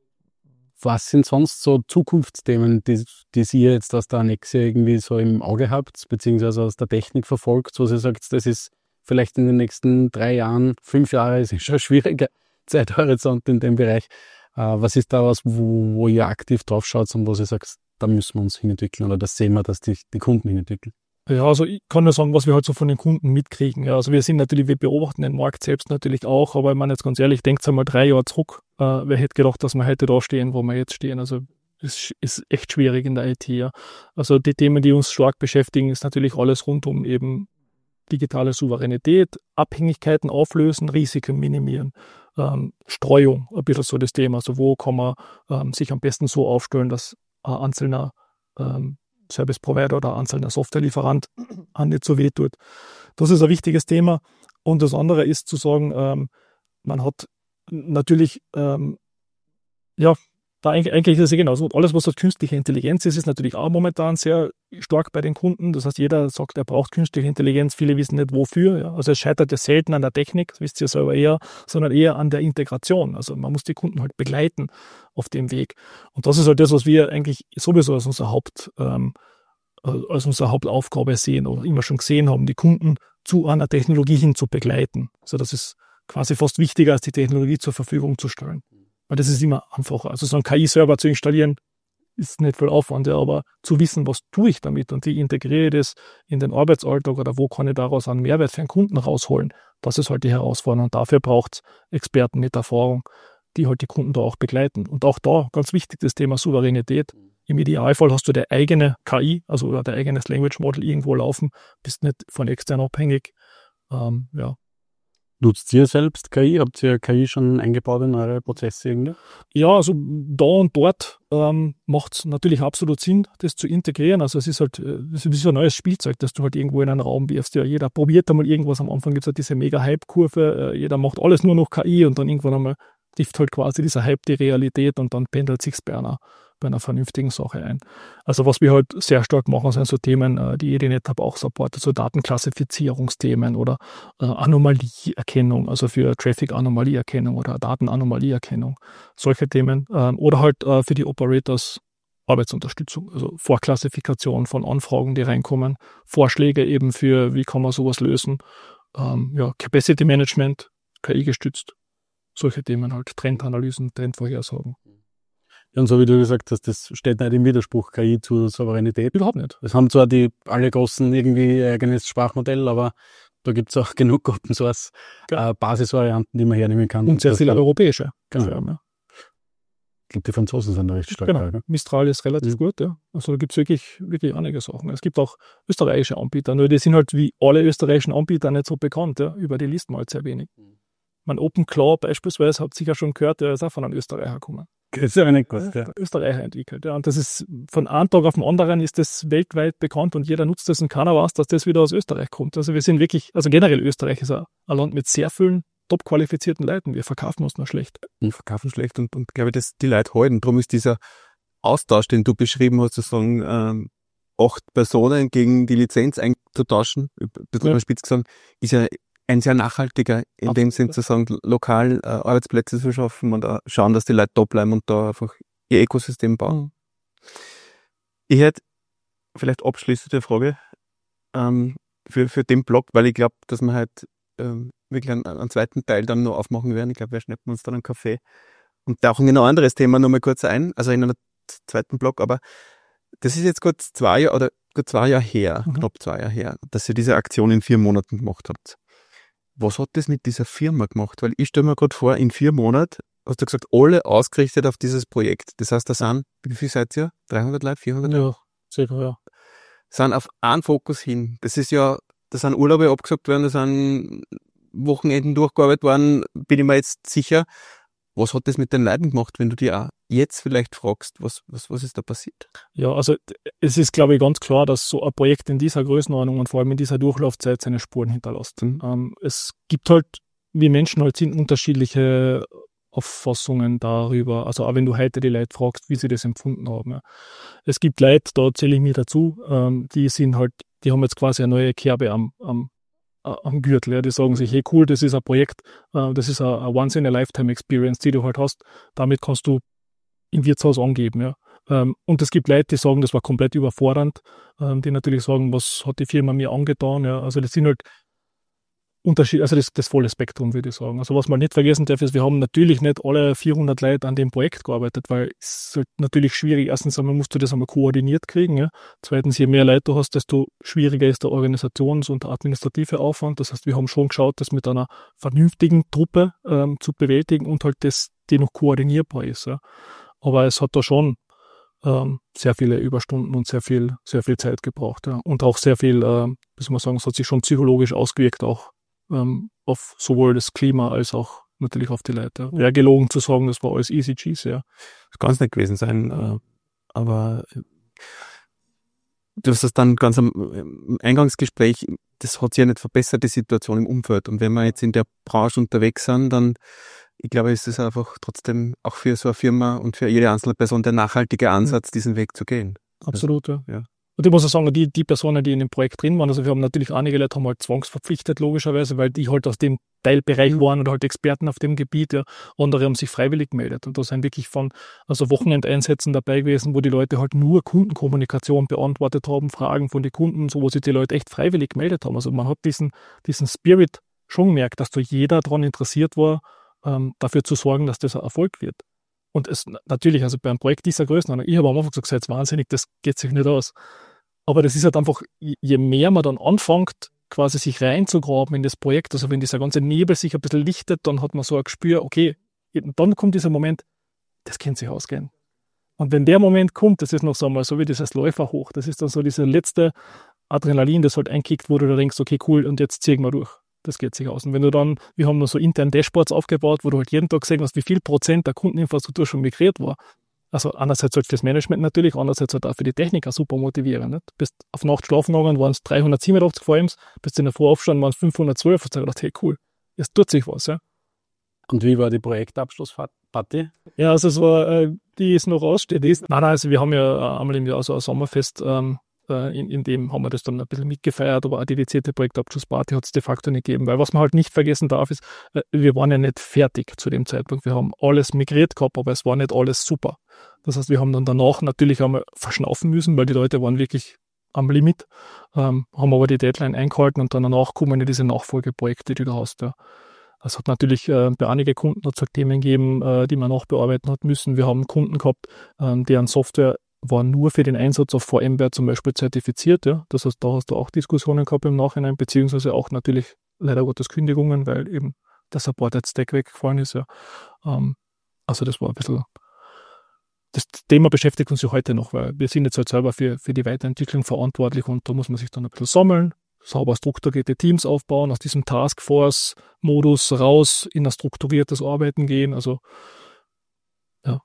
Was sind sonst so Zukunftsthemen, die, die Sie jetzt aus der Annexe irgendwie so im Auge habt, beziehungsweise aus der Technik verfolgt, wo Sie sagt, das ist vielleicht in den nächsten drei Jahren, fünf Jahre, ist schon ein schwieriger Zeithorizont in dem Bereich. Äh, was ist da was, wo, wo ihr aktiv drauf schaut und wo Sie sagt, da müssen wir uns hinentwickeln oder das sehen wir, dass die, die Kunden hinentwickeln? Ja, also ich kann nur sagen, was wir halt so von den Kunden mitkriegen. Ja, also wir sind natürlich, wir beobachten den Markt selbst natürlich auch, aber ich meine jetzt ganz ehrlich, denkt einmal drei Jahre zurück. Äh, wer hätte gedacht, dass wir heute da stehen, wo wir jetzt stehen? Also es ist echt schwierig in der I T. Ja. Also die Themen, die uns stark beschäftigen, ist natürlich alles rund um eben digitale Souveränität, Abhängigkeiten auflösen, Risiken minimieren, ähm, Streuung, ein bisschen so das Thema. Also wo kann man ähm, sich am besten so aufstellen, dass ein einzelner ähm, Service Provider oder einzelner Softwarelieferant an nicht so weh tut. Das ist ein wichtiges Thema. Und das andere ist zu sagen, ähm, man hat natürlich, ähm, ja, da eigentlich, eigentlich ist es ja genauso. Alles, was halt künstliche Intelligenz ist, ist natürlich auch momentan sehr stark bei den Kunden. Das heißt, jeder sagt, er braucht künstliche Intelligenz. Viele wissen nicht, wofür. Ja. Also es scheitert ja selten an der Technik, das wisst ihr selber eher, sondern eher an der Integration. Also man muss die Kunden halt begleiten auf dem Weg. Und das ist halt das, was wir eigentlich sowieso als unser Haupt, ähm, als unsere Hauptaufgabe sehen oder immer schon gesehen haben, die Kunden zu einer Technologie hin zu begleiten. Also das ist quasi fast wichtiger, als die Technologie zur Verfügung zu stellen. Weil das ist immer einfacher. Also so einen K I-Server zu installieren, ist nicht viel Aufwand, ja, aber zu wissen, was tue ich damit und wie integriere ich das in den Arbeitsalltag oder wo kann ich daraus einen Mehrwert für einen Kunden rausholen, das ist halt die Herausforderung. Und dafür braucht es Experten mit Erfahrung, die halt die Kunden da auch begleiten. Und auch da, ganz wichtig, das Thema Souveränität. Im Idealfall hast du der eigene K I, also oder der eigenes Language Model irgendwo laufen, bist nicht von extern abhängig. Ähm, ja. Nutzt ihr selbst K I? Habt ihr K I schon eingebaut in eure Prozesse irgendwie? Ja, also da und dort ähm, macht es natürlich absolut Sinn, das zu integrieren. Also es ist halt, es ist ein neues Spielzeug, das du halt irgendwo in einen Raum wirfst. Ja, jeder probiert einmal irgendwas. Am Anfang gibt es halt diese Mega-Hype-Kurve. Äh, jeder macht alles nur noch K I und dann irgendwann einmal trifft halt quasi dieser Hype die Realität und dann pendelt sich's bei einer, bei einer vernünftigen Sache ein. Also was wir halt sehr stark machen, sind so Themen, die die NetApp auch supportet, so Datenklassifizierungsthemen oder äh, Anomalieerkennung, also für Traffic-Anomalieerkennung oder Datenanomalieerkennung, solche Themen. Ähm, oder halt äh, für die Operators Arbeitsunterstützung, also Vorklassifikation von Anfragen, die reinkommen, Vorschläge eben für, wie kann man sowas lösen, ähm, ja, Capacity Management, K I gestützt. Solche Themen halt, Trendanalysen, Trendvorhersagen. Ja, und so wie du gesagt hast, das steht nicht im Widerspruch K I zur Souveränität. Überhaupt nicht. Es haben zwar die alle großen irgendwie ihr eigenes Sprachmodell, aber da gibt es auch genug Open Source ja. äh, Basisvarianten, die man hernehmen kann. Und sehr viele da, europäische. Genau. Firmen, ja. Ich glaube, die Franzosen sind da recht stark. Genau. Dabei, ne? Mistral ist relativ mhm. gut, ja. Also da gibt es wirklich, wirklich einige Sachen. Es gibt auch österreichische Anbieter, nur die sind halt wie alle österreichischen Anbieter nicht so bekannt, ja. Über die liest man halt sehr wenig. Mhm. Mein OpenClaw beispielsweise, habt ihr sicher schon gehört, der ist auch von einem Österreicher gekommen. Das ist ja nicht gut, ja. Österreicher entwickelt, ja. Und das ist, von einem Tag auf den anderen ist das weltweit bekannt und jeder nutzt das und keiner weiß, dass das wieder aus Österreich kommt. Also wir sind wirklich, also generell Österreich ist ein, ein Land mit sehr vielen top qualifizierten Leuten. Wir verkaufen uns nur schlecht. Wir verkaufen schlecht und, und glaube ich, dass die Leute halten. Darum ist dieser Austausch, den du beschrieben hast, sozusagen, ähm, acht Personen gegen die Lizenz einzutauschen, ein bisschen ja. spitz gesagt, ist ja ein sehr nachhaltiger, in Absolut. Dem Sinn zu sagen, lokal äh, Arbeitsplätze zu schaffen und uh, schauen, dass die Leute da bleiben und da einfach ihr Ökosystem bauen. Mhm. Ich hätte vielleicht abschließende Frage ähm, für, für den Blog, weil ich glaube, dass wir halt ähm, wirklich einen, einen zweiten Teil dann noch aufmachen werden. Ich glaube, wir schnappen uns dann einen Kaffee und tauchen in ein anderes Thema nochmal kurz ein, also in einen zweiten Blog, aber das ist jetzt gut zwei Jahre oder gut zwei Jahre her, mhm. knapp zwei Jahre her, dass ihr diese Aktion in vier Monaten gemacht habt. Was hat das mit dieser Firma gemacht? Weil ich stelle mir gerade vor, in vier Monaten hast du gesagt, alle ausgerichtet auf dieses Projekt. Das heißt, da sind, wie viel seid ihr? dreihundert Leute, vierhundert Leute? Ja, sicher, ja. Sind auf einen Fokus hin. Das ist ja, da sind Urlaube abgesagt worden, da sind Wochenenden durchgearbeitet worden, bin ich mir jetzt sicher. Was hat das mit den Leuten gemacht, wenn du dir auch jetzt vielleicht fragst, was, was, was ist da passiert? Ja, also es ist, glaube ich, ganz klar, dass so ein Projekt in dieser Größenordnung und vor allem in dieser Durchlaufzeit seine Spuren hinterlässt. Mhm. Ähm, es gibt halt, wie Menschen halt sind, unterschiedliche Auffassungen darüber. Also auch wenn du heute die Leute fragst, wie sie das empfunden haben. Ja. Es gibt Leute, da zähle ich mir dazu, ähm, die sind halt, die haben jetzt quasi eine neue Kerbe am, am am Gürtel, ja, die sagen sich, hey cool, das ist ein Projekt, äh, das ist eine Once-in-a-Lifetime-Experience, die du halt hast, damit kannst du im Wirtshaus angeben, ja. Ähm, und es gibt Leute, die sagen, das war komplett überfordernd, ähm, die natürlich sagen, was hat die Firma mir angetan, ja, also das sind halt Unterschied, also das, das volle Spektrum, würde ich sagen. Also was man nicht vergessen darf, ist, wir haben natürlich nicht alle vierhundert Leute an dem Projekt gearbeitet, weil es ist halt natürlich schwierig. Erstens einmal musst du das einmal koordiniert kriegen. Ja. Zweitens, je mehr Leute du hast, desto schwieriger ist der Organisations- und der administrative Aufwand. Das heißt, wir haben schon geschaut, das mit einer vernünftigen Truppe ähm, zu bewältigen und halt das, die noch koordinierbar ist. Ja. Aber es hat da schon ähm, sehr viele Überstunden und sehr viel, sehr viel Zeit gebraucht. Ja. Und auch sehr viel, äh, wie soll man sagen, es hat sich schon psychologisch ausgewirkt auch. Auf sowohl das Klima als auch natürlich auf die Leute. Wäre gelogen zu sagen, das war alles easy cheesy, ja. Das kann es nicht gewesen sein, aber du hast das dann ganz am Eingangsgespräch, das hat sich ja nicht verbessert, die Situation im Umfeld. Und wenn wir jetzt in der Branche unterwegs sind, dann, ich glaube, ist es einfach trotzdem auch für so eine Firma und für jede einzelne Person der nachhaltige Ansatz, diesen Weg zu gehen. Absolut, ja. ja. Und ich muss auch sagen, die, die Personen, die in dem Projekt drin waren, also wir haben natürlich einige Leute haben halt zwangsverpflichtet, logischerweise, weil die halt aus dem Teilbereich mhm. waren oder halt Experten auf dem Gebiet, ja. Andere haben sich freiwillig gemeldet. Und da sind wirklich von, also Wochenendeinsätzen dabei gewesen, wo die Leute halt nur Kundenkommunikation beantwortet haben, Fragen von den Kunden, so wo sich die Leute echt freiwillig gemeldet haben. Also man hat diesen, diesen Spirit schon gemerkt, dass da jeder daran interessiert war, ähm, dafür zu sorgen, dass das ein Erfolg wird. Und es natürlich, also bei einem Projekt dieser Größenordnung, ich habe am Anfang gesagt, seid wahnsinnig, das geht sich nicht aus. Aber das ist halt einfach, je mehr man dann anfängt, quasi sich reinzugraben in das Projekt, also wenn dieser ganze Nebel sich ein bisschen lichtet, dann hat man so ein Gespür, okay, dann kommt dieser Moment, das kann sich ausgehen. Und wenn der Moment kommt, das ist noch so einmal so wie dieses Läufer hoch, das ist dann so dieser letzte Adrenalin, das halt einkickt, wo du da denkst, okay, cool, und jetzt ziehen wir durch. Das geht sich aus. Und wenn du dann, wir haben noch so intern Dashboards aufgebaut, wo du halt jeden Tag gesehen hast, wie viel Prozent der Kundeninfrastruktur schon migriert war. Also einerseits halt fürs Management natürlich, andererseits halt auch für die Techniker super motivierend. Nicht? Bist auf Nacht schlafen gegangen, waren es dreihundertsiebenundachtzig V Ms, bist in der Früh aufgestanden, waren es fünfhundertzwölf, und hast gedacht, hey cool, jetzt tut sich was. Ja. Und wie war die Projektabschlussparty? Ja, also es war, äh, die ist noch aussteht. Die ist, nein, nein, also wir haben ja einmal im Jahr so ein Sommerfest, ähm, In, in dem haben wir das dann ein bisschen mitgefeiert, aber eine dedizierte Projektabschlussparty hat es de facto nicht gegeben, weil was man halt nicht vergessen darf ist, wir waren ja nicht fertig zu dem Zeitpunkt. Wir haben alles migriert gehabt, aber es war nicht alles super. Das heißt, wir haben dann danach natürlich einmal verschnaufen müssen, weil die Leute waren wirklich am Limit, ähm, haben aber die Deadline eingehalten und dann danach kommen ja diese Nachfolgeprojekte, die du hast. Ja. Es hat natürlich äh, bei einigen Kunden hat es halt Themen gegeben, äh, die man nachbearbeiten hat müssen. Wir haben Kunden gehabt, ähm, deren Software war nur für den Einsatz auf VMware zum Beispiel zertifiziert. Ja. Das heißt, da hast du auch Diskussionen gehabt im Nachhinein, beziehungsweise auch natürlich leider Gottes Kündigungen, weil eben der Supported Stack weggefallen ist. Ja. Ähm, also das war ein bisschen, das Thema beschäftigt uns ja heute noch, weil wir sind jetzt halt selber für, für die Weiterentwicklung verantwortlich und da muss man sich dann ein bisschen sammeln, sauber strukturierte Teams aufbauen, aus diesem Taskforce-Modus raus in ein strukturiertes Arbeiten gehen. Also ja.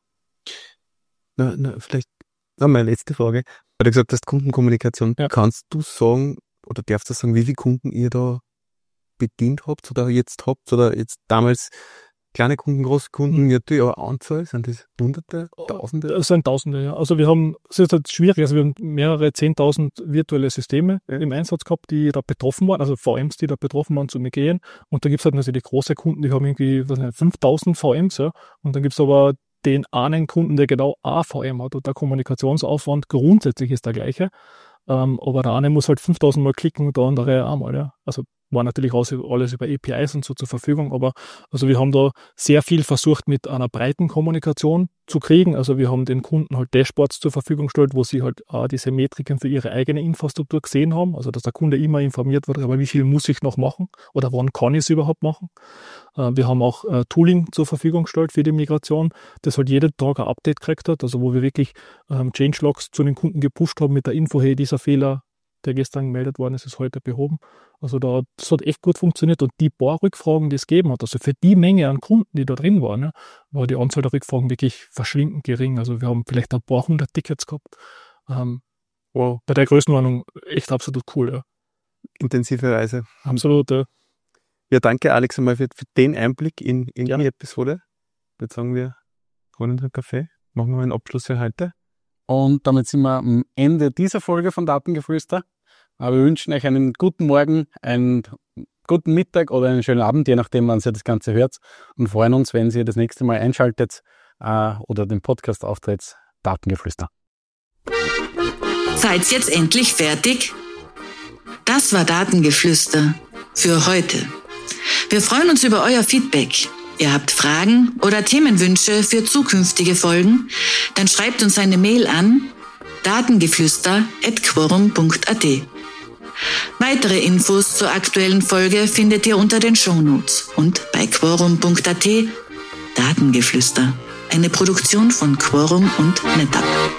Na, na, vielleicht Na, meine letzte Frage. Weil du gesagt hast, Kundenkommunikation. Ja. Kannst du sagen, oder darfst du sagen, wie viele Kunden ihr da bedient habt oder jetzt habt oder jetzt damals kleine Kunden, große Kunden, mhm. natürlich, aber Anzahl, sind das Hunderte, Tausende? Es sind Tausende, ja. Also wir haben, es ist halt schwierig, also wir haben mehrere Zehntausend virtuelle Systeme ja. im Einsatz gehabt, die da betroffen waren, also V Ms, die da betroffen waren zu migrieren. Und da gibt es halt natürlich große Kunden, die haben irgendwie, was nicht, fünftausend V Ms, ja. Und dann gibt es aber den einen Kunden, der genau ein V M hat und der Kommunikationsaufwand grundsätzlich ist der gleiche. Ähm, aber der eine muss halt fünftausend Mal klicken und der andere einmal, ja. Also war natürlich alles über A P Is und so zur Verfügung, aber also wir haben da sehr viel versucht mit einer breiten Kommunikation zu kriegen. Also wir haben den Kunden halt Dashboards zur Verfügung gestellt, wo sie halt auch diese Metriken für ihre eigene Infrastruktur gesehen haben. Also dass der Kunde immer informiert wird, aber wie viel muss ich noch machen oder wann kann ich es überhaupt machen. Äh, wir haben auch äh, Tooling zur Verfügung gestellt für die Migration, das halt jeden Tag ein Update gekriegt hat, also wo wir wirklich ähm, Changelogs zu den Kunden gepusht haben mit der Info, hey, dieser Fehler der gestern gemeldet worden ist, ist heute behoben. Also da, das hat echt gut funktioniert und die paar Rückfragen, die es gegeben hat, also für die Menge an Kunden, die da drin waren, ja, war die Anzahl der Rückfragen wirklich verschwindend gering. Also wir haben vielleicht ein paar hundert Tickets gehabt. Ähm, wow, bei der Größenordnung echt absolut cool, ja. Intensive Reise. Absolut, ja. Ja, danke Alex einmal für, für den Einblick in, in die Episode. Jetzt sagen wir, holen uns einen Kaffee, machen wir einen Abschluss für heute. Und damit sind wir am Ende dieser Folge von Datengeflüster. Aber wir wünschen euch einen guten Morgen, einen guten Mittag oder einen schönen Abend, je nachdem, wann ihr das Ganze hört. Und freuen uns, wenn ihr das nächste Mal einschaltet äh, oder den Podcast auftretet. Datengeflüster. Seid jetzt endlich fertig? Das war Datengeflüster für heute. Wir freuen uns über euer Feedback. Ihr habt Fragen oder Themenwünsche für zukünftige Folgen? Dann schreibt uns eine Mail an datengeflüster at quorum punkt a t. Weitere Infos zur aktuellen Folge findet ihr unter den Shownotes und bei quorum punkt a t. Datengeflüster, eine Produktion von Quorum und NetApp.